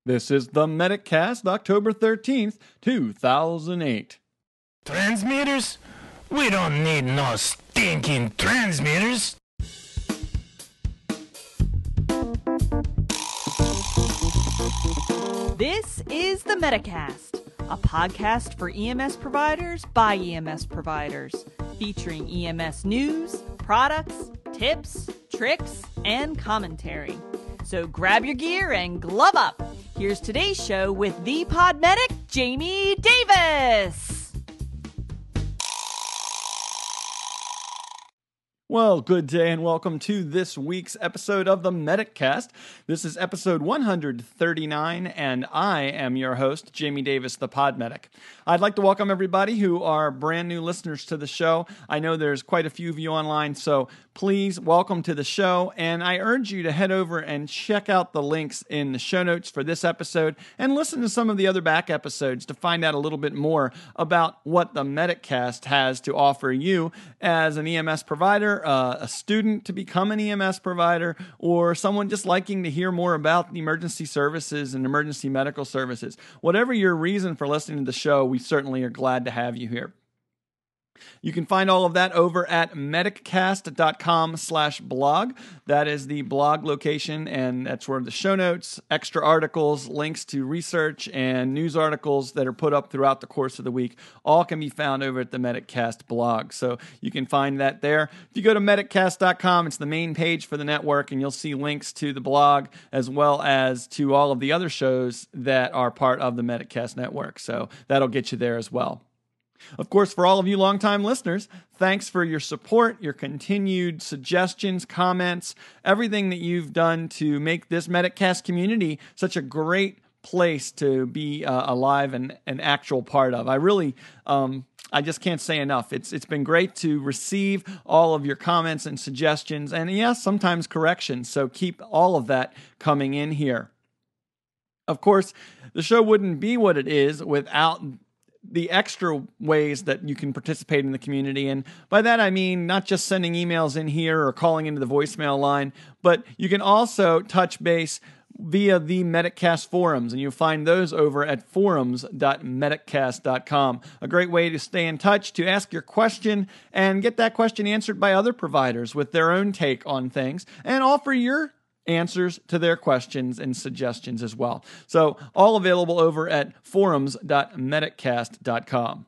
This is the Medicast, October 13th, 2008. Transmitters? We don't need no stinking transmitters. This is the Medicast, a podcast for EMS providers by EMS providers, featuring EMS news, products, tips, tricks, and commentary. So grab your gear and glove up. Here's today's show with the pod medic, Jamie Davis. Well, good day and welcome to this week's episode of the Medicast. This is episode 139 and I am your host, Jamie Davis, the Pod Medic. I'd like to welcome everybody who are brand new listeners to the show. I know there's quite a few of you online, so please welcome to the show. And I urge you to head over and check out the links in the show notes for this episode and listen to some of the other back episodes to find out a little bit more about what the Medicast has to offer you as an EMS provider, a student to become an EMS provider, or someone just liking to hear more about the emergency services and emergency medical services. Whatever your reason for listening to the show, we certainly are glad to have you here. You can find all of that over at mediccast.com/blog. That is the blog location, and that's where the show notes, extra articles, links to research, and news articles that are put up throughout the course of the week all can be found over at the Mediccast blog. So you can find that there. If you go to mediccast.com, it's the main page for the network, and you'll see links to the blog as well as to all of the other shows that are part of the Mediccast network. So that'll get you there as well. Of course, for all of you longtime listeners, thanks for your support, your continued suggestions, comments, everything that you've done to make this Medicast community such a great place to be alive and an actual part of. I really, I just can't say enough. It's been great to receive all of your comments and suggestions, and yes, sometimes corrections. So keep all of that coming in here. Of course, the show wouldn't be what it is without the extra ways that you can participate in the community. And by that, I mean not just sending emails in here or calling into the voicemail line, but you can also touch base via the Mediccast forums, and you'll find those over at forums.mediccast.com. A great way to stay in touch, to ask your question and get that question answered by other providers with their own take on things, and offer your answers to their questions and suggestions as well. So all available over at forums.mediccast.com.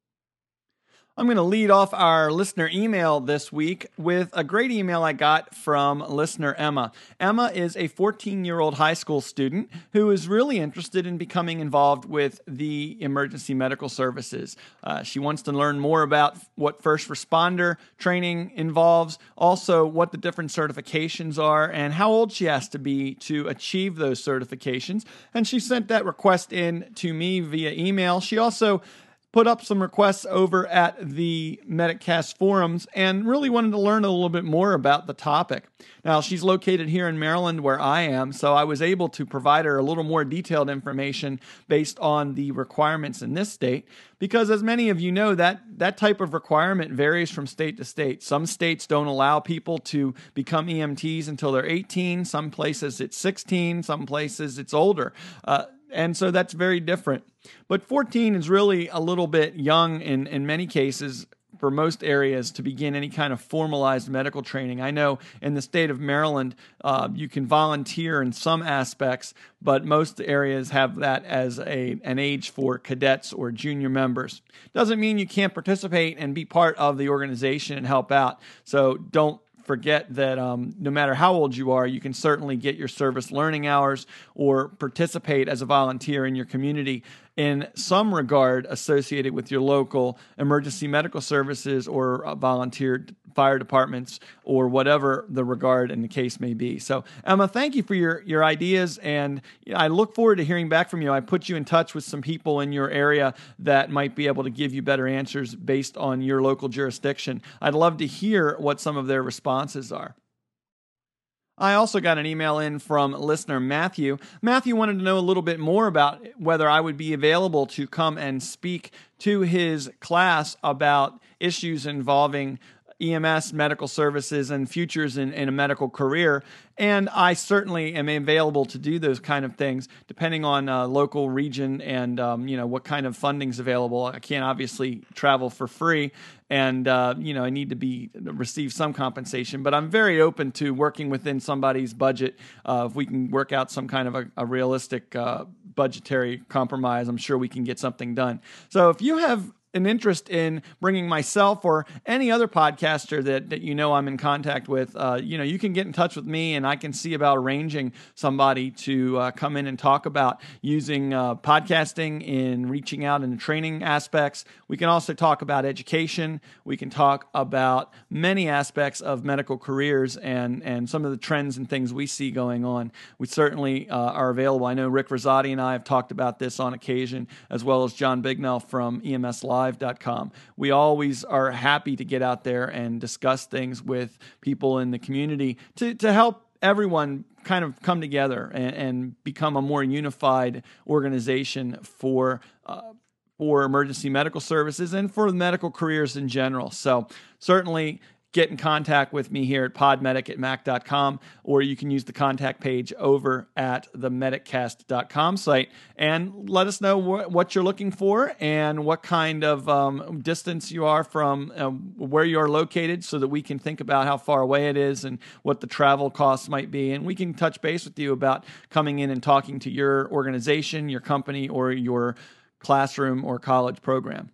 I'm going to lead off our listener email this week with a great email I got from listener Emma. Emma is a 14-year-old high school student who is really interested in becoming involved with the emergency medical services. She wants to learn more about what first responder training involves, also what the different certifications are, and how old she has to be to achieve those certifications. And she sent that request in to me via email. She also put up some requests over at the Mediccast forums and really wanted to learn a little bit more about the topic. Now, she's located here in Maryland where I am, so I was able to provide her a little more detailed information based on the requirements in this state, because as many of you know, that type of requirement varies from state to state. Some states don't allow people to become EMTs until they're 18. Some places it's 16. Some places it's older. And so that's very different. But 14 is really a little bit young in many cases for most areas to begin any kind of formalized medical training. I know in the state of Maryland, you can volunteer in some aspects, but most areas have that as an age for cadets or junior members. Doesn't mean you can't participate and be part of the organization and help out. So don't forget that no matter how old you are, you can certainly get your service learning hours or participate as a volunteer in your community in some regard associated with your local emergency medical services or volunteer fire departments or whatever the regard and the case may be. So, Emma, thank you for your ideas, and I look forward to hearing back from you. I put you in touch with some people in your area that might be able to give you better answers based on your local jurisdiction. I'd love to hear what some of their responses are. I also got an email in from listener Matthew. Matthew wanted to know a little bit more about whether I would be available to come and speak to his class about issues involving EMS, medical services, and futures in a medical career. And I certainly am available to do those kind of things, depending on local region and what kind of funding's available. I can't obviously travel for free, and I need to receive some compensation. But I'm very open to working within somebody's budget. If we can work out some kind of a realistic budgetary compromise, I'm sure we can get something done. So if you have an interest in bringing myself or any other podcaster that I'm in contact with, you can get in touch with me, and I can see about arranging somebody to come in and talk about using podcasting in reaching out in the training aspects. We can also talk about education. We can talk about many aspects of medical careers and some of the trends and things we see going on. We certainly are available. I know Rick Rosati and I have talked about this on occasion, as well as John Bignell from EMSLive.com. We always are happy to get out there and discuss things with people in the community to help everyone kind of come together and become a more unified organization for emergency medical services and for medical careers in general. So certainly get in contact with me here at podmedic@mac.com, or you can use the contact page over at the mediccast.com site and let us know what you're looking for and what kind of distance you are from where you are located, so that we can think about how far away it is and what the travel costs might be. And we can touch base with you about coming in and talking to your organization, your company, or your classroom or college program.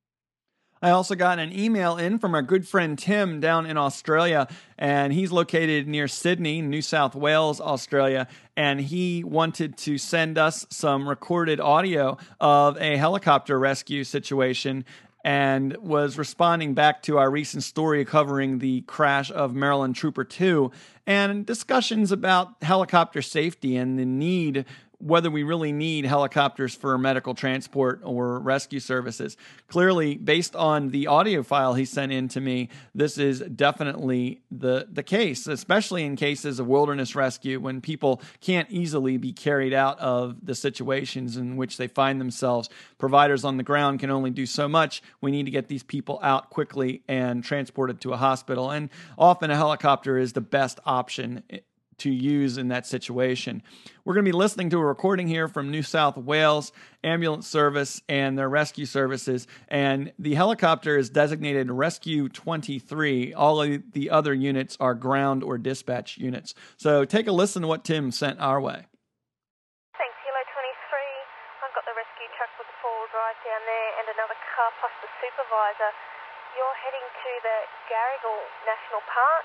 I also got an email in from our good friend Tim down in Australia, and he's located near Sydney, New South Wales, Australia, and he wanted to send us some recorded audio of a helicopter rescue situation and was responding back to our recent story covering the crash of Maryland Trooper 2 and discussions about helicopter safety and the need, whether we really need helicopters for medical transport or rescue services. Clearly, based on the audio file he sent in to me, this is definitely the case, especially in cases of wilderness rescue when people can't easily be carried out of the situations in which they find themselves. Providers on the ground can only do so much. We need to get these people out quickly and transported to a hospital, and often a helicopter is the best option to use in that situation. We're going to be listening to a recording here from New South Wales Ambulance Service and their rescue services, and the helicopter is designated Rescue 23. All of the other units are ground or dispatch units. So take a listen to what Tim sent our way. Thanks, Kilo 23. I've got the rescue truck with the four-wheel drive down there and another car plus the supervisor. You're heading to the Garrigal National Park.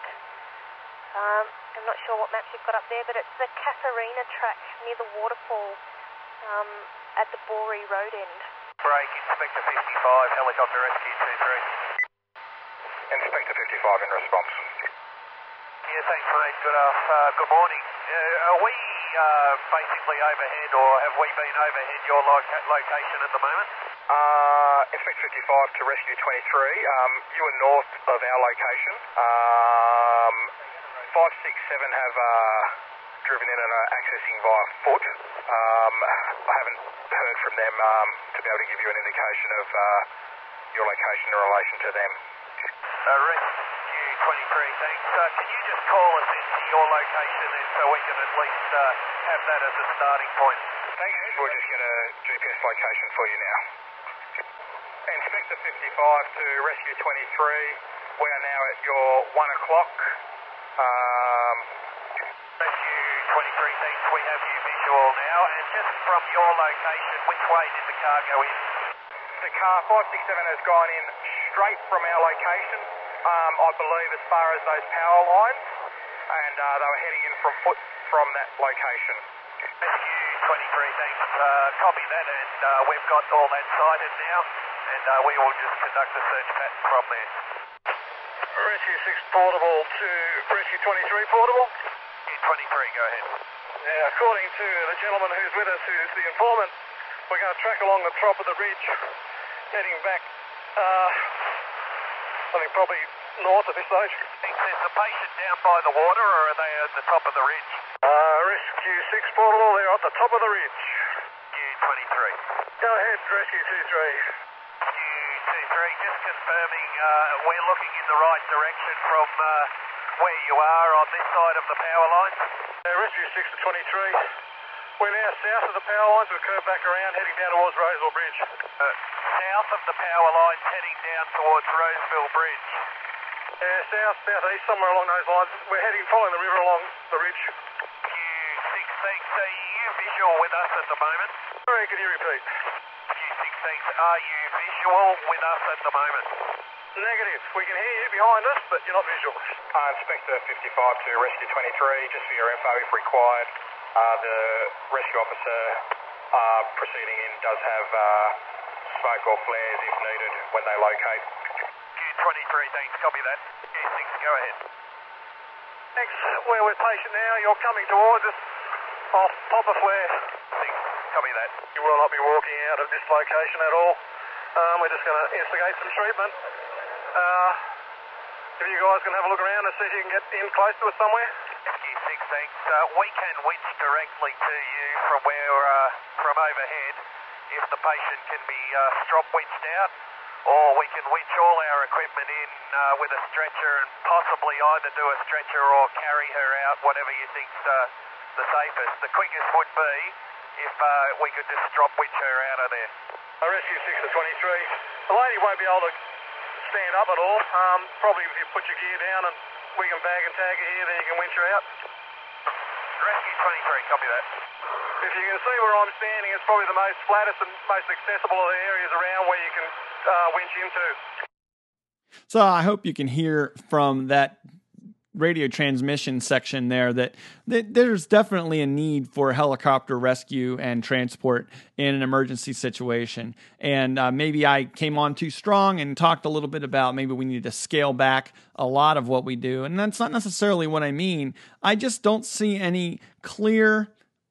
I'm not sure what maps you've got up there, but it's the Casarina track near the waterfall at the Boree Road end. Break, Inspector 55, Helicopter Rescue 23. Inspector 55 in response. Yeah, thanks mate, good morning. Are we basically overhead, or have we been overhead your location at the moment? Inspector 55 to Rescue 23, you are north of our location. 567 have driven in and are accessing via foot. I haven't heard from them to be able to give you an indication of your location in relation to them. Rescue 23, thanks. Can you just call us into your location then, so we can at least have that as a starting point? Thanks, we'll just get a GPS location for you now. Inspector 55 to Rescue 23, we are now at your 1 o'clock. Rescue 23, thanks. We have you visual now. And just from your location, which way did the car go in? The car 567 has gone in straight from our location, I believe as far as those power lines, and they were heading in from foot from that location. Rescue 23, thanks. Copy that, and we've got all that sighted now, and we will just conduct a search pattern from there. Rescue 6 portable to Rescue 23 portable. 23, go ahead. Yeah, according to the gentleman who's with us, who's the informant, we're going to track along the top of the ridge, heading back, I think probably north at this stage. Is the patient down by the water, or are they at the top of the ridge? Rescue 6 portable, they're at the top of the ridge. Rescue 23. Go ahead, Rescue 23. Rescue just confirming we're looking in the right direction from where you are on this side of the power lines. Rescue 6 to 23. We're now south of the power lines. We've curved back around, heading down towards Roseville Bridge. South of the power lines, heading down towards Roseville Bridge. Yeah, southeast, somewhere along those lines. We're heading, following the river along the ridge. Q6 thanks. Are you visual with us at the moment? Sorry, can you repeat? Q6 thanks. Are you visual with us at the moment? Negative. We can hear you behind us, but you're not visual. Inspector 55 to Rescue 23, just for your info if required. The rescue officer proceeding in does have smoke or flares if needed when they locate. Q23, thanks. Copy that. Q6, go ahead. Thanks. We're with patient now. You're coming towards us. I'll pop a flare. 6, copy that. You will not be walking out of this location at all. We're just going to instigate some treatment. If you guys can have a look around and see if you can get in close to us somewhere. Q6, thanks. We can winch directly to you from from overhead if the patient can be strop winched out, or we can winch all our equipment in with a stretcher and possibly either do a stretcher or carry her out, whatever you think's the safest. The quickest would be if we could just strop winch her out of there. Rescue 6 to 23. The lady won't be able to stand up at all. Probably if you put your gear down and we can bag and tag her here, then you can winch her out. Rescue 23, copy that. If you can see where I'm standing, it's probably the most flattest and most accessible of the areas around where you can winch into. So I hope you can hear from that radio transmission section there that there's definitely a need for helicopter rescue and transport in an emergency situation. And maybe I came on too strong and talked a little bit about maybe we need to scale back a lot of what we do. And that's not necessarily what I mean. I just don't see any clear,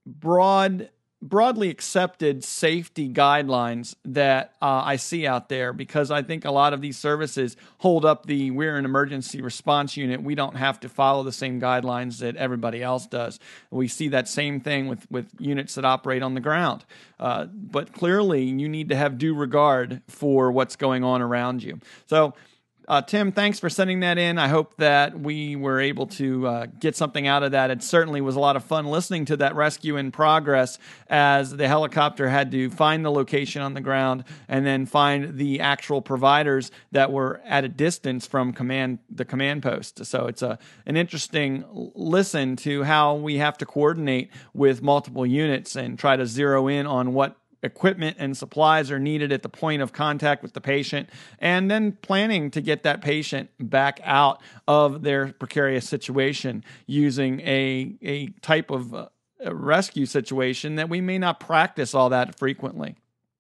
broadly accepted safety guidelines that I see out there, because I think a lot of these services hold up we're an emergency response unit. We don't have to follow the same guidelines that everybody else does. We see that same thing with units that operate on the ground. But clearly you need to have due regard for what's going on around you. So Tim, thanks for sending that in. I hope that we were able to get something out of that. It certainly was a lot of fun listening to that rescue in progress as the helicopter had to find the location on the ground and then find the actual providers that were at a distance from the command post. So it's an interesting listen to how we have to coordinate with multiple units and try to zero in on what equipment and supplies are needed at the point of contact with the patient, and then planning to get that patient back out of their precarious situation using a type of rescue situation that we may not practice all that frequently.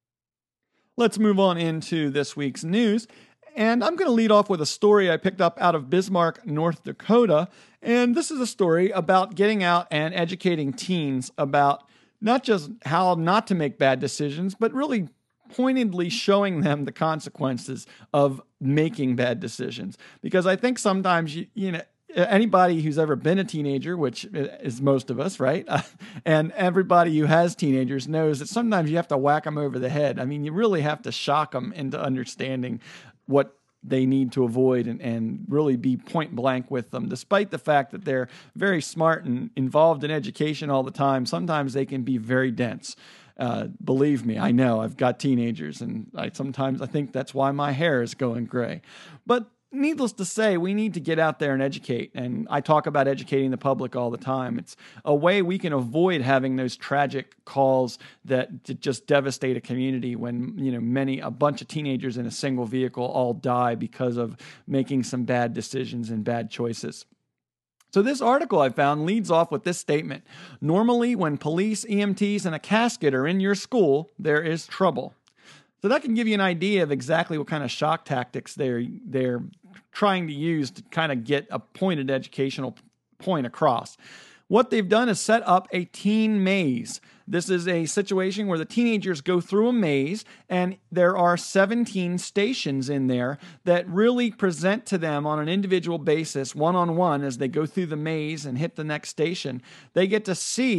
Let's move on into this week's news. And I'm going to lead off with a story I picked up out of Bismarck, North Dakota. And this is a story about getting out and educating teens about not just how not to make bad decisions, but really pointedly showing them the consequences of making bad decisions. Because I think sometimes, anybody who's ever been a teenager, which is most of us, right? And everybody who has teenagers knows that sometimes you have to whack them over the head. I mean, you really have to shock them into understanding what they need to avoid and really be point blank with them. Despite the fact that they're very smart and involved in education all the time, sometimes they can be very dense. Believe me, I know. I've got teenagers, and sometimes I think that's why my hair is going gray. But needless to say, we need to get out there and educate. And I talk about educating the public all the time. It's a way we can avoid having those tragic calls that just devastate a community when, a bunch of teenagers in a single vehicle all die because of making some bad decisions and bad choices. So this article I found leads off with this statement. Normally, when police, EMTs, and a casket are in your school, there is trouble. So that can give you an idea of exactly what kind of shock tactics they're trying to use to kind of get a pointed educational point across. What they've done is set up a teen maze. This is a situation where the teenagers go through a maze, and there are 17 stations in there that really present to them on an individual basis, one-on-one, as they go through the maze and hit the next station. They get to see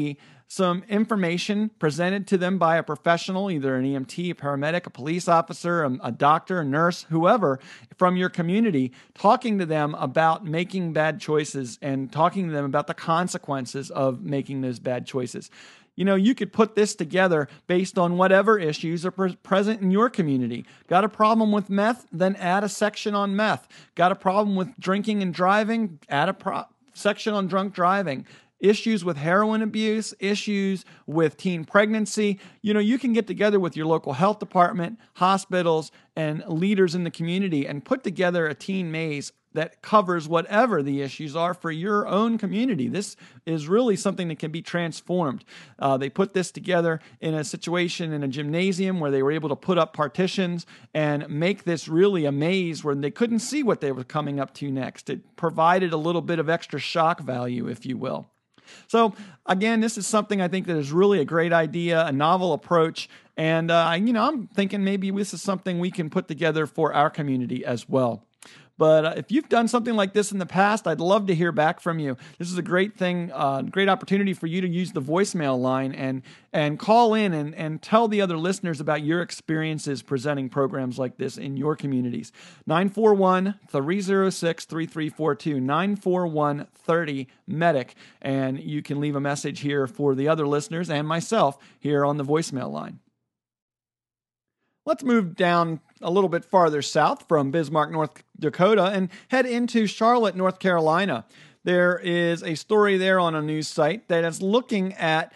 some information presented to them by a professional, either an EMT, a paramedic, a police officer, a doctor, a nurse, whoever from your community, talking to them about making bad choices and talking to them about the consequences of making those bad choices. You know, you could put this together based on whatever issues are present in your community. Got a problem with meth? Then add a section on meth. Got a problem with drinking and driving? Add a section on drunk driving. Issues with heroin abuse, issues with teen pregnancy. You know, you can get together with your local health department, hospitals, and leaders in the community and put together a teen maze that covers whatever the issues are for your own community. This is really something that can be transformed. They put this together in a situation in a gymnasium where they were able to put up partitions and make this really a maze where they couldn't see what they were coming up to next. It provided a little bit of extra shock value, if you will. So again, this is something I think that is really a great idea, a novel approach, and I'm thinking maybe this is something we can put together for our community as well. But if you've done something like this in the past, I'd love to hear back from you. This is a great thing, great opportunity for you to use the voicemail line and call in and tell the other listeners about your experiences presenting programs like this in your communities. 941-306-3342, 941-30-MEDIC. And you can leave a message here for the other listeners and myself here on the voicemail line. Let's move down a little bit farther south from Bismarck, North Dakota, and head into Charlotte, North Carolina. There is a story there on a news site that is looking at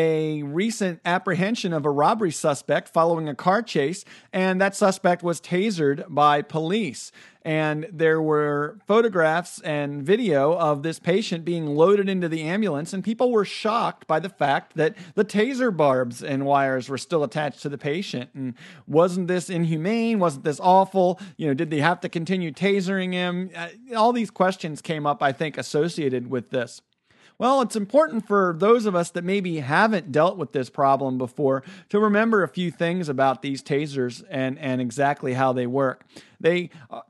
a recent apprehension of a robbery suspect following a car chase, and that suspect was tasered by police. And there were photographs and video of this patient being loaded into the ambulance, and people were shocked by the fact that the taser barbs and wires were still attached to the patient. And wasn't this inhumane? Wasn't this awful? You know, did they have to continue tasering him? All these questions came up, I think, associated with this. Well, it's important for those of us that maybe haven't dealt with this problem before to remember a few things about these tasers and exactly how they work. They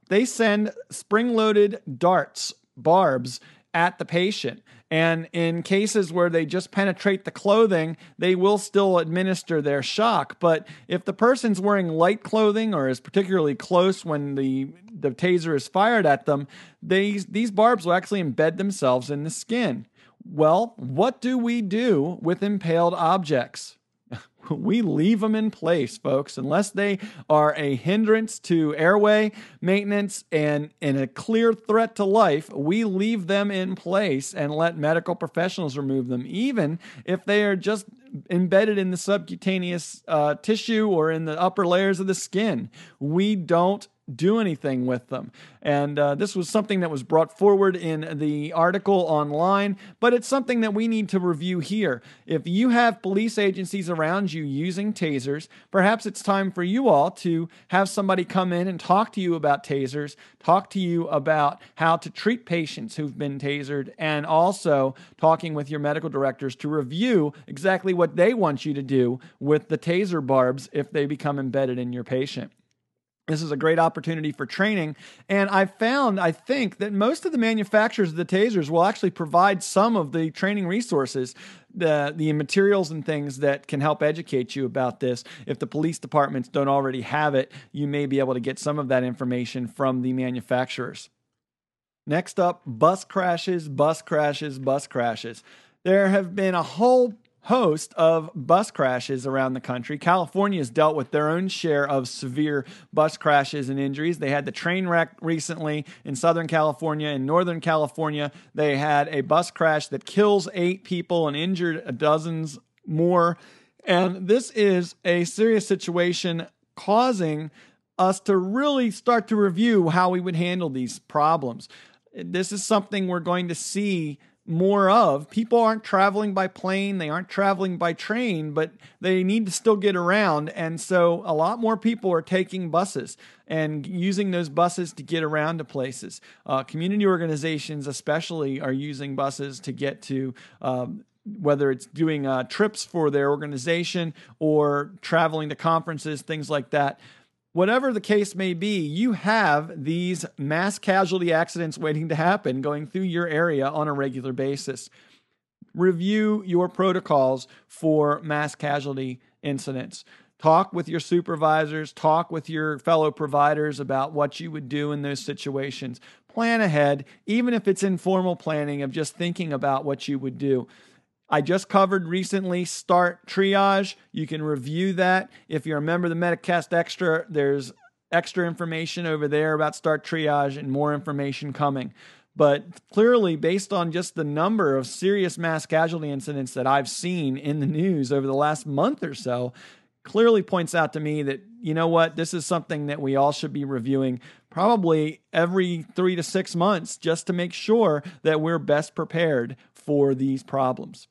send spring-loaded darts, barbs, at the patient. And in cases where they just penetrate the clothing, they will still administer their shock. But if the person's wearing light clothing or is particularly close when the taser is fired at them, these barbs will actually embed themselves in the skin. Well, what do we do with impaled objects? We leave them in place, folks, unless they are a hindrance to airway maintenance and a clear threat to life. We leave them in place and let medical professionals remove them, even if they are just embedded in the subcutaneous tissue or in the upper layers of the skin. We don't do anything with them. And this was something that was brought forward in the article online, but it's something that we need to review here. If you have police agencies around you using tasers, perhaps it's time for you all to have somebody come in and talk to you about tasers, talk to you about how to treat patients who've been tasered, and also talking with your medical directors to review exactly what they want you to do with the taser barbs if they become embedded in your patient. This is a great opportunity for training, and I think that most of the manufacturers of the tasers will actually provide some of the training resources, the materials and things that can help educate you about this. If the police departments don't already have it, you may be able to get some of that information from the manufacturers. Next up, bus crashes. There have been a whole host of bus crashes around the country. California has dealt with their own share of severe bus crashes and injuries. They had the train wreck recently in Southern California. In Northern California, they had a bus crash that kills 8 people and injured dozens more. And this is a serious situation causing us to really start to review how we would handle these problems. This is something we're going to see more of. People aren't traveling by plane, they aren't traveling by train, but they need to still get around. And so a lot more people are taking buses and using those buses to get around to places. Community organizations especially are using buses to get to whether it's doing trips for their organization or traveling to conferences, things like that. Whatever the case may be, you have these mass casualty accidents waiting to happen going through your area on a regular basis. review your protocols for mass casualty incidents. Talk with your supervisors, talk with your fellow providers about what you would do in those situations. Plan ahead, even if it's informal planning of just thinking about what you would do. I just covered recently Start Triage. You can review that. If you're a member of the Metacast Extra, there's extra information over there about Start Triage and more information coming. But clearly, based on just the number of serious mass casualty incidents that I've seen in the news over the last month or so, clearly points out to me that, you know what, this is something that we all should be reviewing probably every 3 to 6 months just to make sure that we're best prepared for these problems.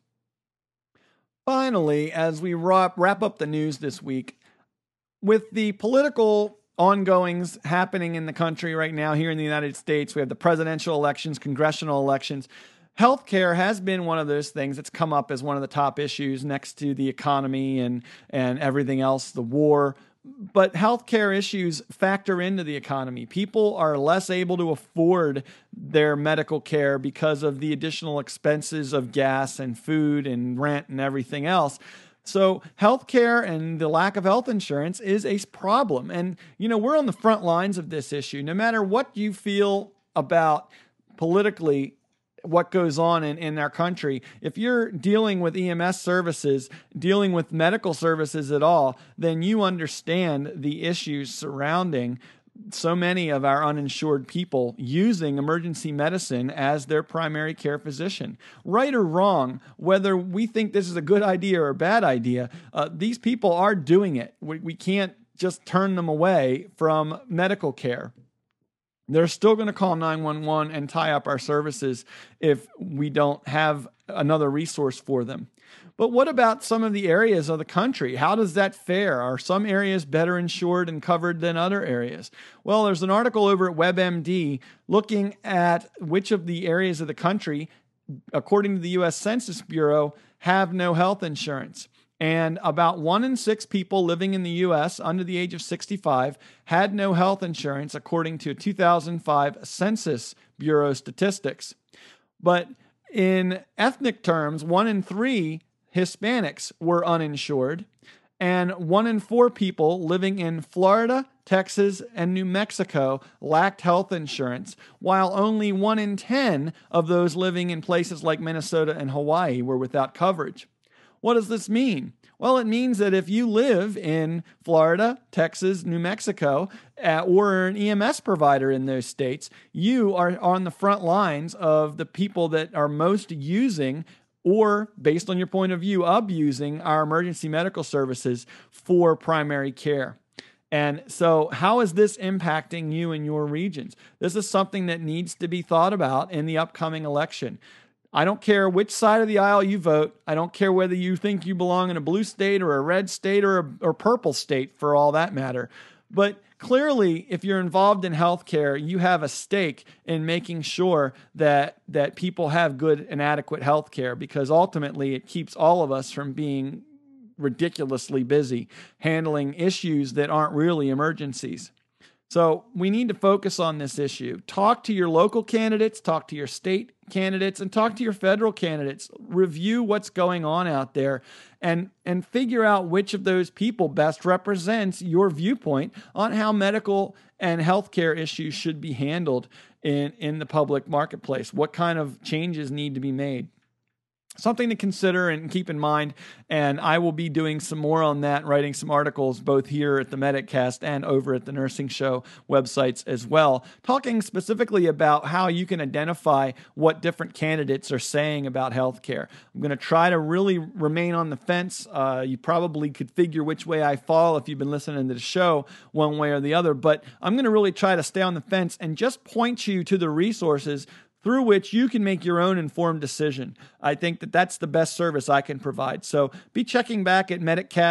Finally, as we wrap up the news this week, with the political ongoings happening in the country right now here in the United States, we have the presidential elections, congressional elections. Healthcare has been one of those things that's come up as one of the top issues next to the economy and everything else, the war. But healthcare issues factor into the economy. People are less able to afford their medical care because of the additional expenses of gas and food and rent and everything else. So healthcare and the lack of health insurance is a problem. And, we're on the front lines of this issue. No matter what you feel about politically what goes on in our country, if you're dealing with EMS services, dealing with medical services at all, then you understand the issues surrounding so many of our uninsured people using emergency medicine as their primary care physician. Right or wrong, whether we think this is a good idea or a bad idea, these people are doing it. We can't just turn them away from medical care. They're still going to call 911 and tie up our services if we don't have another resource for them. But what about some of the areas of the country? How does that fare? Are some areas better insured and covered than other areas? Well, there's an article over at WebMD looking at which of the areas of the country, according to the U.S. Census Bureau, have no health insurance. And about 1 in 6 people living in the U.S. under the age of 65 had no health insurance, according to 2005 Census Bureau statistics. But in ethnic terms, 1 in 3 Hispanics were uninsured, and 1 in 4 people living in Florida, Texas, and New Mexico lacked health insurance, while only 1 in 10 of those living in places like Minnesota and Hawaii were without coverage. What does this mean? Well, it means that if you live in Florida, Texas, New Mexico, or an EMS provider in those states, you are on the front lines of the people that are most using or, based on your point of view, abusing our emergency medical services for primary care. And so how is this impacting you in your regions? This is something that needs to be thought about in the upcoming election. I don't care which side of the aisle you vote. I don't care whether you think you belong in a blue state or a red state or purple state, for all that matter. But clearly, if you're involved in healthcare, you have a stake in making sure that people have good and adequate healthcare, because ultimately it keeps all of us from being ridiculously busy handling issues that aren't really emergencies. So we need to focus on this issue. Talk to your local candidates, talk to your state candidates, and talk to your federal candidates. Review what's going on out there and figure out which of those people best represents your viewpoint on how medical and healthcare issues should be handled in the public marketplace. What kind of changes need to be made? Something to consider and keep in mind, and I will be doing some more on that, writing some articles both here at the Medicast and over at the Nursing Show websites as well, talking specifically about how you can identify what different candidates are saying about healthcare. I'm going to try to really remain on the fence. You probably could figure which way I fall if you've been listening to the show one way or the other, but I'm going to really try to stay on the fence and just point you to the resources through which you can make your own informed decision. I think that that's the best service I can provide. So be checking back at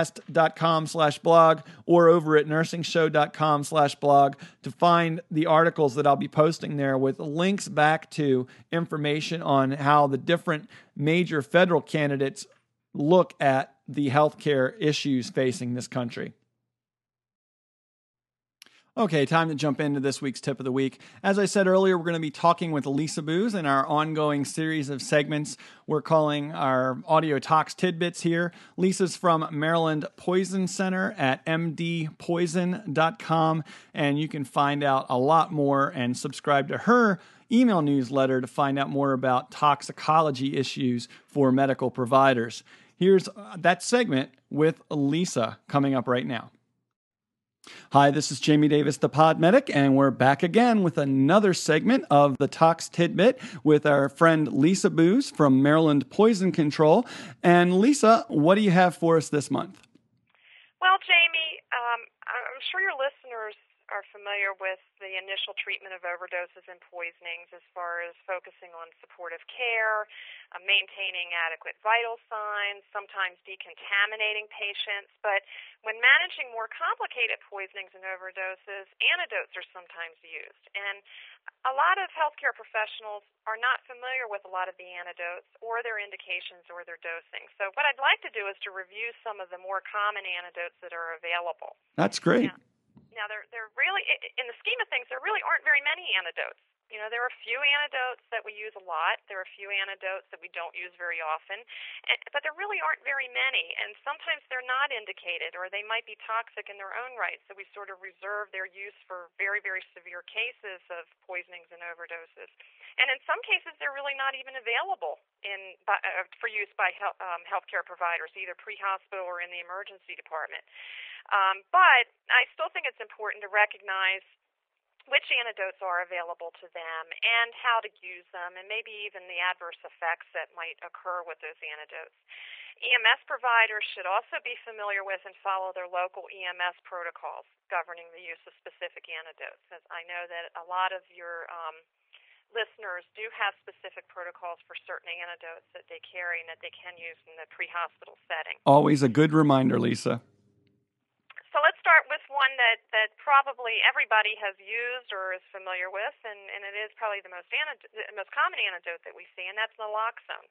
medicast.com/blog or over at nursingshow.com/blog to find the articles that I'll be posting there with links back to information on how the different major federal candidates look at the healthcare issues facing this country. Okay, time to jump into this week's tip of the week. As I said earlier, we're going to be talking with Lisa Booz in our ongoing series of segments we're calling our Audio Tox Tidbits here. Lisa's from Maryland Poison Center at mdpoison.com, and you can find out a lot more and subscribe to her email newsletter to find out more about toxicology issues for medical providers. Here's that segment with Lisa coming up right now. Hi, this is Jamie Davis, the Pod Medic, and we're back again with another segment of the Tox Tidbit with our friend Lisa Booz from Maryland Poison Control. And Lisa, what do you have for us this month? Well, Jamie, I'm sure your listeners are familiar with the initial treatment of overdoses and poisonings as far as focusing on supportive care, maintaining adequate vital signs, sometimes decontaminating patients. But when managing more complicated poisonings and overdoses, antidotes are sometimes used. And a lot of healthcare professionals are not familiar with a lot of the antidotes or their indications or their dosing. So what I'd like to do is to review some of the more common antidotes that are available. That's great. Now, there really, in the scheme of things, there really aren't very many antidotes. You know, there are a few antidotes that we use a lot. There are a few antidotes that we don't use very often. But there really aren't very many. And sometimes they're not indicated, or they might be toxic in their own right. So we sort of reserve their use for very, very severe cases of poisonings and overdoses. And in some cases, they're really not even available for use by healthcare providers, either pre-hospital or in the emergency department. But I still think it's important to recognize which antidotes are available to them and how to use them, and maybe even the adverse effects that might occur with those antidotes. EMS providers should also be familiar with and follow their local EMS protocols governing the use of specific antidotes, as I know that a lot of your listeners do have specific protocols for certain antidotes that they carry and that they can use in the pre-hospital setting. Always a good reminder, Lisa. So let's start with one that probably everybody has used or is familiar with, and it is probably the most common antidote that we see, and that's naloxone.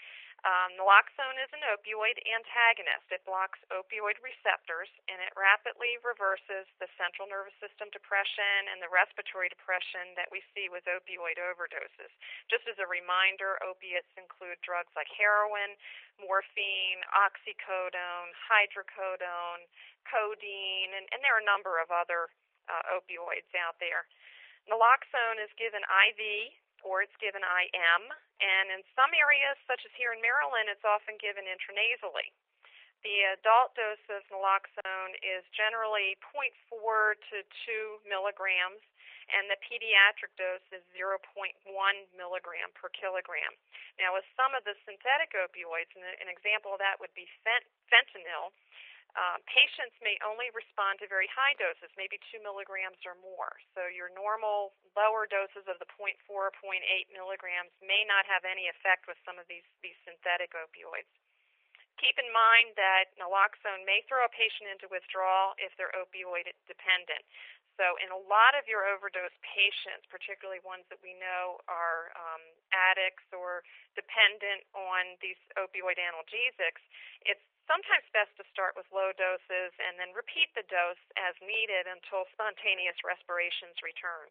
Naloxone is an opioid antagonist. It blocks opioid receptors, and it rapidly reverses the central nervous system depression and the respiratory depression that we see with opioid overdoses. Just as a reminder, opiates include drugs like heroin, morphine, oxycodone, hydrocodone, codeine, and there are a number of other opioids out there. Naloxone is given IV or it's given IM, and in some areas, such as here in Maryland, it's often given intranasally. The adult dose of naloxone is generally 0.4 to 2 milligrams, and the pediatric dose is 0.1 milligram per kilogram. Now, with some of the synthetic opioids, and an example of that would be fentanyl, patients may only respond to very high doses, maybe 2 milligrams or more. So your normal lower doses of the 0.4 or 0.8 milligrams may not have any effect with some of these synthetic opioids. Keep in mind that naloxone may throw a patient into withdrawal if they're opioid dependent. So in a lot of your overdose patients, particularly ones that we know are addicts or dependent on these opioid analgesics, it's sometimes best to start with low doses and then repeat the dose as needed until spontaneous respirations return.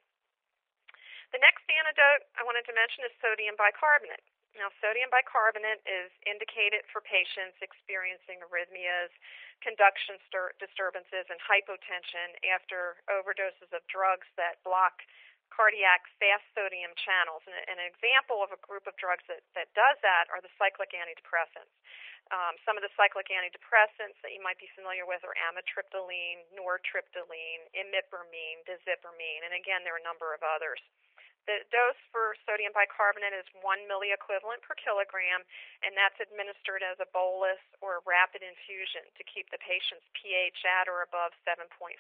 The next antidote I wanted to mention is sodium bicarbonate. Now, sodium bicarbonate is indicated for patients experiencing arrhythmias, conduction disturbances, and hypotension after overdoses of drugs that block cardiac fast sodium channels. And an example of a group of drugs that does that are the cyclic antidepressants. Some of the cyclic antidepressants that you might be familiar with are amitriptyline, nortriptyline, imipramine, dizipramine, and again, there are a number of others. The dose for sodium bicarbonate is 1 milliequivalent per kilogram, and that's administered as a bolus or a rapid infusion to keep the patient's pH at or above 7.45.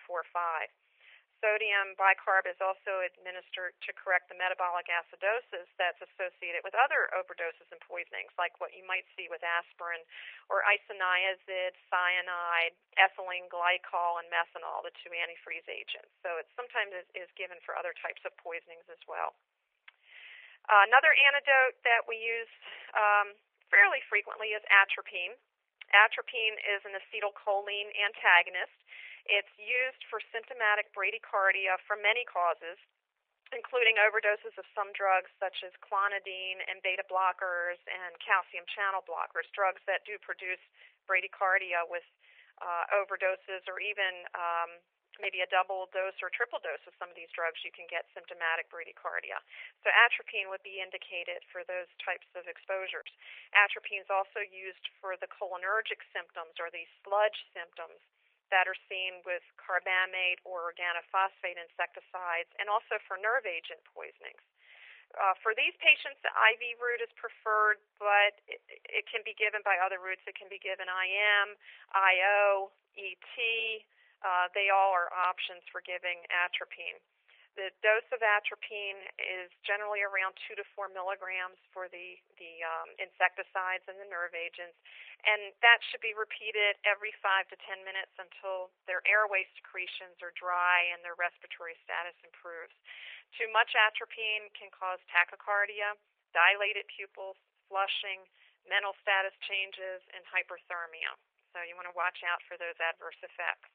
Sodium bicarb is also administered to correct the metabolic acidosis that's associated with other overdoses and poisonings, like what you might see with aspirin or isoniazid, cyanide, ethylene glycol, and methanol, the two antifreeze agents. So it sometimes is given for other types of poisonings as well. Another antidote that we use fairly frequently is atropine. Atropine is an acetylcholine antagonist. It's used for symptomatic bradycardia for many causes, including overdoses of some drugs such as clonidine and beta blockers and calcium channel blockers, drugs that do produce bradycardia with overdoses, or even maybe a double dose or triple dose of some of these drugs, you can get symptomatic bradycardia. So atropine would be indicated for those types of exposures. Atropine is also used for the cholinergic symptoms, or these sludge symptoms that are seen with carbamate or organophosphate insecticides, and also for nerve agent poisonings. For these patients, the IV route is preferred, but it can be given by other routes. It can be given IM, IO, ET. They all are options for giving atropine. The dose of atropine is generally around 2 to 4 milligrams for the insecticides and the nerve agents, and that should be repeated every 5 to 10 minutes until their airway secretions are dry and their respiratory status improves. Too much atropine can cause tachycardia, dilated pupils, flushing, mental status changes, and hyperthermia. So you want to watch out for those adverse effects.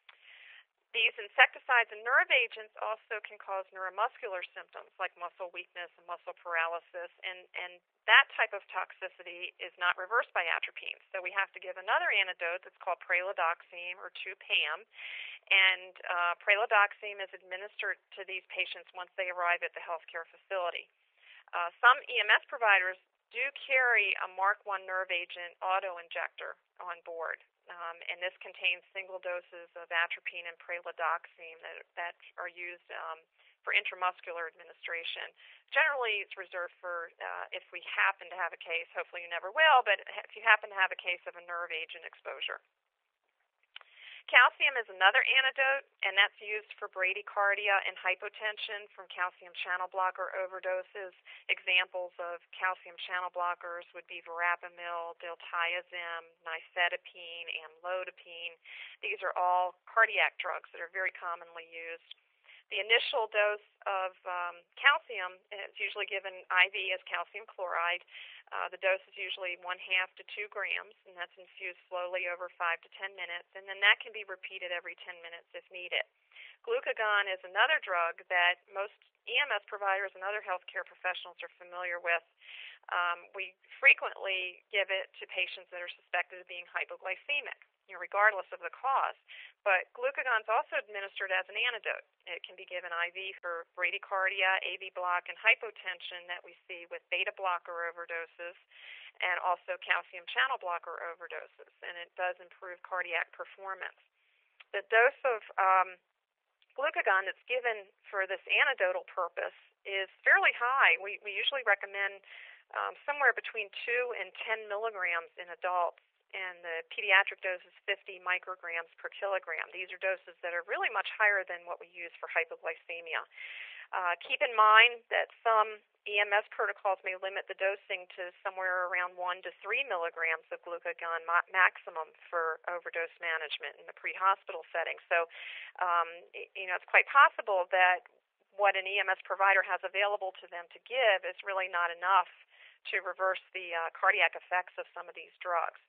These insecticides and nerve agents also can cause neuromuscular symptoms like muscle weakness and muscle paralysis, and that type of toxicity is not reversed by atropine. So we have to give another antidote that's called pralidoxime, or 2-PAM, and pralidoxime is administered to these patients once they arrive at the healthcare facility. Some EMS providers do carry a Mark I nerve agent auto-injector on board. And this contains single doses of atropine and pralidoxime that are used for intramuscular administration. Generally, it's reserved for if we happen to have a case. Hopefully you never will, but if you happen to have a case of a nerve agent exposure. Calcium is another antidote, and that's used for bradycardia and hypotension from calcium channel blocker overdoses. Examples of calcium channel blockers would be verapamil, diltiazem, nifedipine, amlodipine. These are all cardiac drugs that are very commonly used. The initial dose of calcium is usually given IV as calcium chloride. The dose is usually 1/2 to 2 grams, and that's infused slowly over 5 to 10 minutes, and then that can be repeated every 10 minutes if needed. Glucagon is another drug that most EMS providers and other healthcare professionals are familiar with. We frequently give it to patients that are suspected of being hypoglycemic, regardless of the cause. But glucagon is also administered as an antidote. It can be given IV for bradycardia, AV block, and hypotension that we see with beta blocker overdoses, and also calcium channel blocker overdoses, and it does improve cardiac performance. The dose of glucagon that's given for this antidotal purpose is fairly high. We usually recommend somewhere between 2 and 10 milligrams in adults, and the pediatric dose is 50 micrograms per kilogram. These are doses that are really much higher than what we use for hypoglycemia. Keep in mind that some EMS protocols may limit the dosing to somewhere around 1 to 3 milligrams of glucagon maximum for overdose management in the pre-hospital setting. So, it's quite possible that what an EMS provider has available to them to give is really not enough to reverse the cardiac effects of some of these drugs.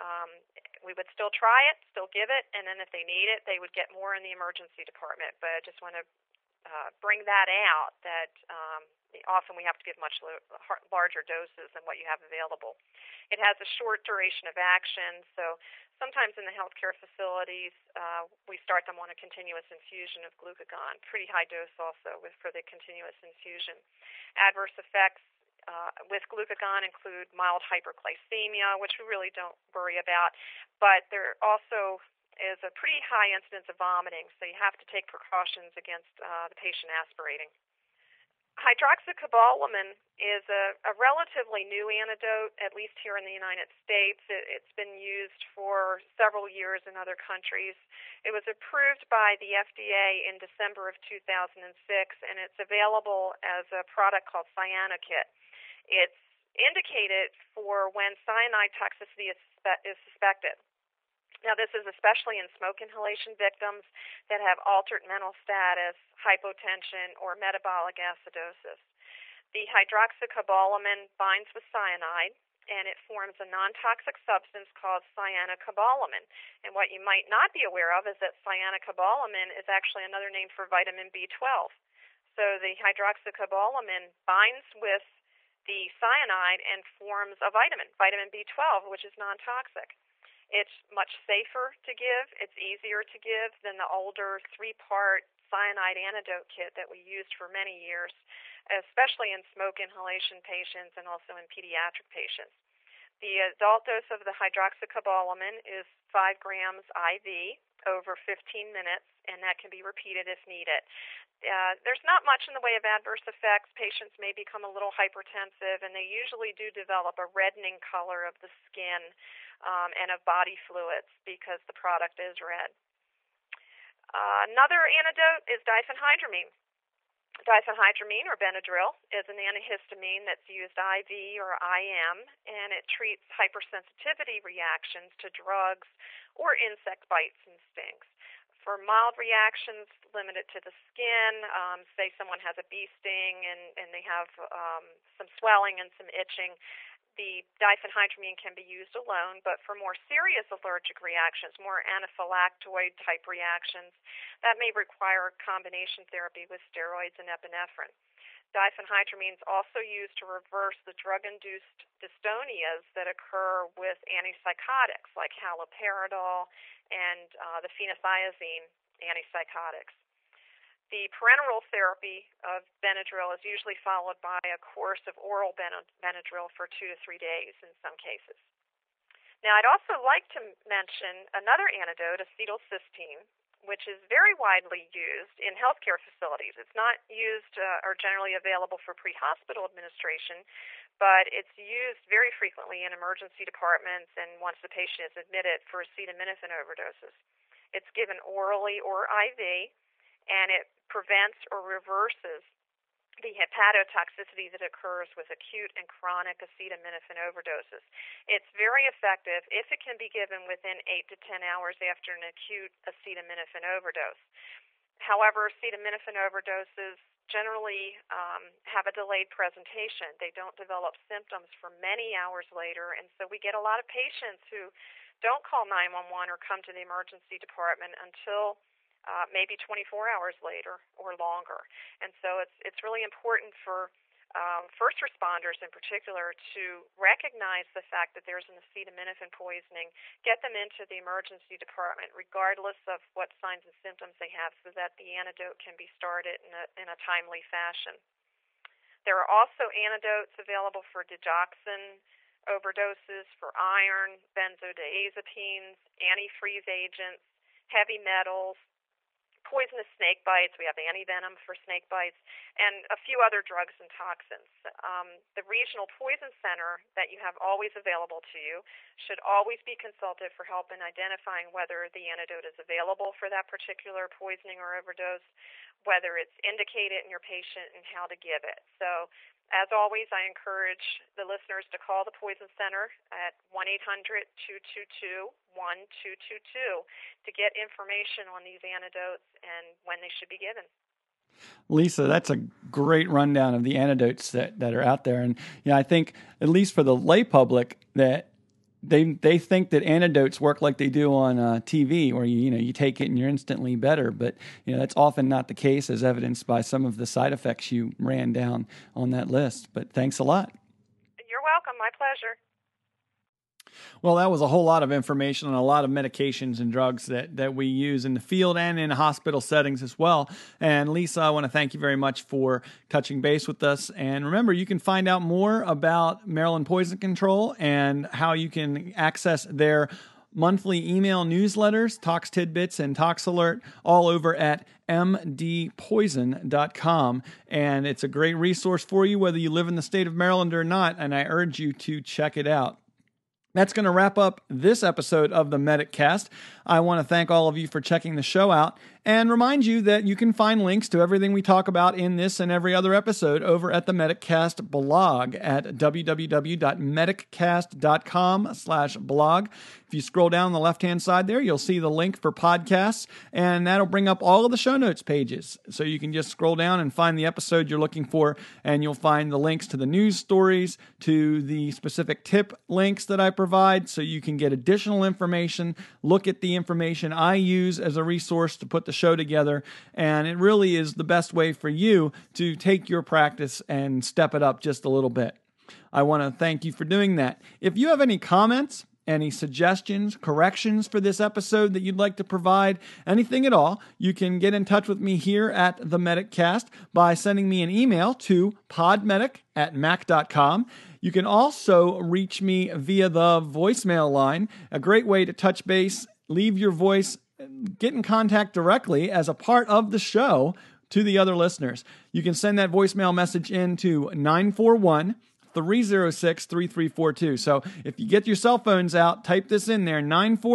We would still try it, still give it, and then if they need it, they would get more in the emergency department. But I just want to bring that out, that often we have to give much larger doses than what you have available. It has a short duration of action, so sometimes in the healthcare facilities, we start them on a continuous infusion of glucagon, pretty high dose also for the continuous infusion. Adverse effects with glucagon include mild hyperglycemia, which we really don't worry about, but there also is a pretty high incidence of vomiting, so you have to take precautions against the patient aspirating. Hydroxycobalamin is a relatively new antidote, at least here in the United States. It's been used for several years in other countries. It was approved by the FDA in December of 2006, and it's available as a product called Cyanokit. It's indicated for when cyanide toxicity is suspected. Now, this is especially in smoke inhalation victims that have altered mental status, hypotension, or metabolic acidosis. The hydroxycobalamin binds with cyanide, and it forms a non-toxic substance called cyanocobalamin. And what you might not be aware of is that cyanocobalamin is actually another name for vitamin B12. So the hydroxycobalamin binds with the cyanide and forms a vitamin B12, which is non-toxic. It's much safer to give. It's easier to give than the older 3-part cyanide antidote kit that we used for many years, especially in smoke inhalation patients and also in pediatric patients. The adult dose of the hydroxycobalamin is 5 grams IV over 15 minutes, and that can be repeated if needed. There's not much in the way of adverse effects. Patients may become a little hypertensive, and they usually do develop a reddening color of the skin and of body fluids because the product is red. Another antidote is diphenhydramine. Diphenhydramine, or Benadryl, is an antihistamine that's used IV or IM, and it treats hypersensitivity reactions to drugs or insect bites and stings. For mild reactions limited to the skin, say someone has a bee sting and they have some swelling and some itching, the diphenhydramine can be used alone, but for more serious allergic reactions, more anaphylactoid-type reactions, that may require combination therapy with steroids and epinephrine. Diphenhydramine is also used to reverse the drug-induced dystonias that occur with antipsychotics like haloperidol and the phenothiazine antipsychotics. The parenteral therapy of Benadryl is usually followed by a course of oral Benadryl for 2 to 3 days in some cases. Now, I'd also like to mention another antidote, acetylcysteine, which is very widely used in healthcare facilities. It's not used or generally available for pre-hospital administration, but it's used very frequently in emergency departments and once the patient is admitted for acetaminophen overdoses. It's given orally or IV, and it prevents or reverses the hepatotoxicity that occurs with acute and chronic acetaminophen overdoses. It's very effective if it can be given within 8 to 10 hours after an acute acetaminophen overdose. However, acetaminophen overdoses generally have a delayed presentation. They don't develop symptoms for many hours later, and so we get a lot of patients who don't call 911 or come to the emergency department until maybe 24 hours later or longer. And so it's really important for first responders in particular to recognize the fact that there's an acetaminophen poisoning, get them into the emergency department regardless of what signs and symptoms they have so that the antidote can be started in a timely fashion. There are also antidotes available for digoxin overdoses, for iron, benzodiazepines, antifreeze agents, heavy metals, poisonous snake bites. We have antivenom for snake bites, and a few other drugs and toxins. The regional poison center that you have always available to you should always be consulted for help in identifying whether the antidote is available for that particular poisoning or overdose, whether it's indicated in your patient, and how to give it. So, as always, I encourage the listeners to call the Poison Center at 1-800-222-1222 to get information on these antidotes and when they should be given. Lisa, that's a great rundown of the antidotes that are out there. And I think, at least for the lay public, that they think that antidotes work like they do on TV, where you take it and you're instantly better. But that's often not the case, as evidenced by some of the side effects you ran down on that list. But thanks a lot. You're welcome. My pleasure. Well, that was a whole lot of information on a lot of medications and drugs that we use in the field and in hospital settings as well. And Lisa, I want to thank you very much for touching base with us. And remember, you can find out more about Maryland Poison Control and how you can access their monthly email newsletters, Tox Tidbits and Tox Alert, all over at mdpoison.com. And it's a great resource for you, whether you live in the state of Maryland or not, and I urge you to check it out. That's going to wrap up this episode of the MedicCast. I want to thank all of you for checking the show out and remind you that you can find links to everything we talk about in this and every other episode over at the Mediccast blog at www.mediccast.com/blog. If you scroll down the left-hand side there, you'll see the link for podcasts, and that'll bring up all of the show notes pages. So you can just scroll down and find the episode you're looking for, and you'll find the links to the news stories, to the specific tip links that I provide, so you can get additional information, look at the information I use as a resource to put the show together, and it really is the best way for you to take your practice and step it up just a little bit. I want to thank you for doing that. If you have any comments, any suggestions, corrections for this episode that you'd like to provide, anything at all, you can get in touch with me here at the Mediccast by sending me an email to podmedic@mac.com. You can also reach me via the voicemail line, a great way to touch base, leave your voice, get in contact directly as a part of the show to the other listeners. You can send that voicemail message in to 941-306-3342. So if you get your cell phones out, type this in there,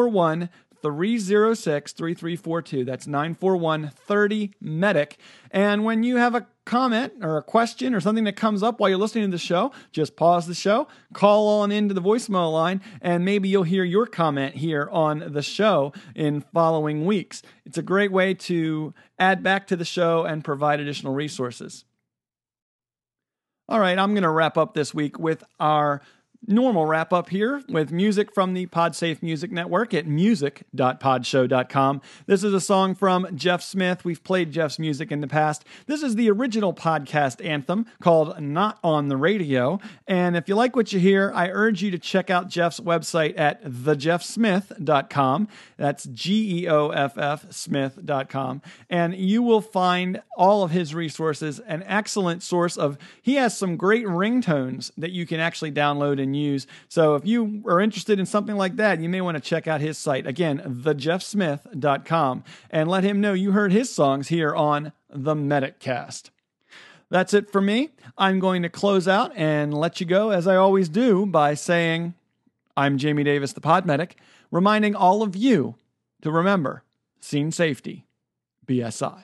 941-306-3342. That's 941-30-MEDIC. And when you have a comment or a question or something that comes up while you're listening to the show, just pause the show, call on into the voicemail line, and maybe you'll hear your comment here on the show in following weeks. It's a great way to add back to the show and provide additional resources. All right, I'm going to wrap up this week with our normal wrap up here with music from the PodSafe Music Network at music.podshow.com. This is a song from Jeff Smith. We've played Jeff's music in the past. This is the original podcast anthem called Not on the Radio. And if you like what you hear, I urge you to check out Jeff's website at thejeffsmith.com. That's GEOFF Smith.com. And you will find all of his resources, an excellent source of, he has some great ringtones that you can actually download and use. So if you are interested in something like that, you may want to check out his site. Again, thejeffsmith.com, and let him know you heard his songs here on the Mediccast. That's it for me. I'm going to close out and let you go, as I always do, by saying, I'm Jamie Davis, the Pod Medic, reminding all of you to remember, scene safety, BSI.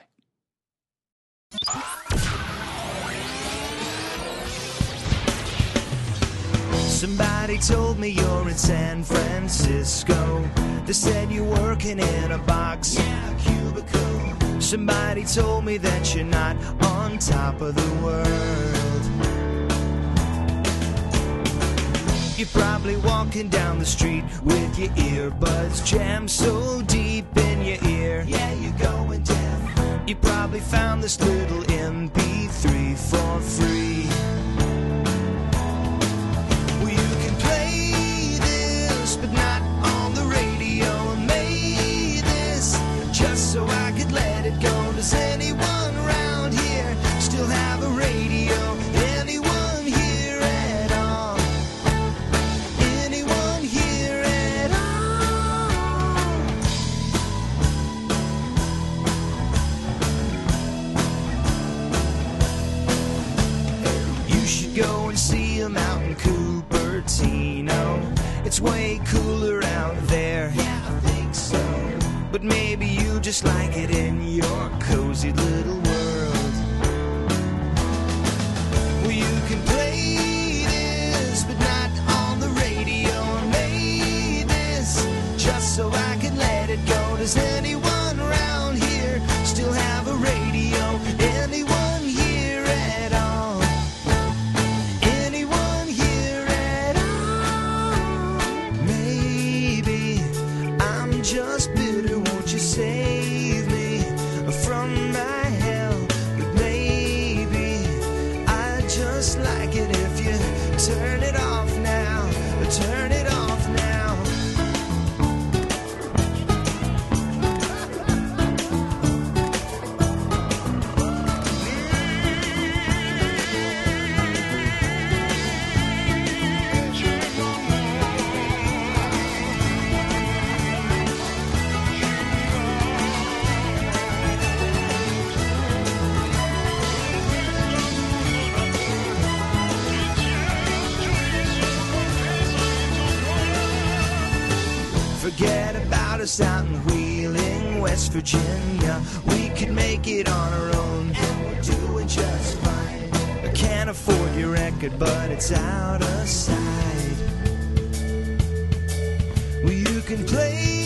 Somebody told me you're in San Francisco. They said you're working in a box, yeah, a cubicle. Somebody told me that you're not on top of the world. You're probably walking down the street with your earbuds jammed so deep in your ear, yeah, you're going deaf. You probably found this little MP3 for free. But not on the radio. I made this just so I could let it go. Does anyone around here still have a radio? Anyone here at all? Anyone here at all? You should go and see him out in Cupertino. It's way cooler out there. Yeah, I think so. But maybe you just like it in your cozy little world. Well, you can play this, but not on the radio. I made this just so I could let it go. Does anyone around here still have a radio? Anyone here at all? Anyone here at all? Maybe I'm just bitter, won't you save me from my hell? But maybe I just like it if you turn it off now, turn it off now. us out in Wheeling, West Virginia. We could make it on our own, and we're doing just fine. I can't afford your record, but it's out of sight. Well, you can play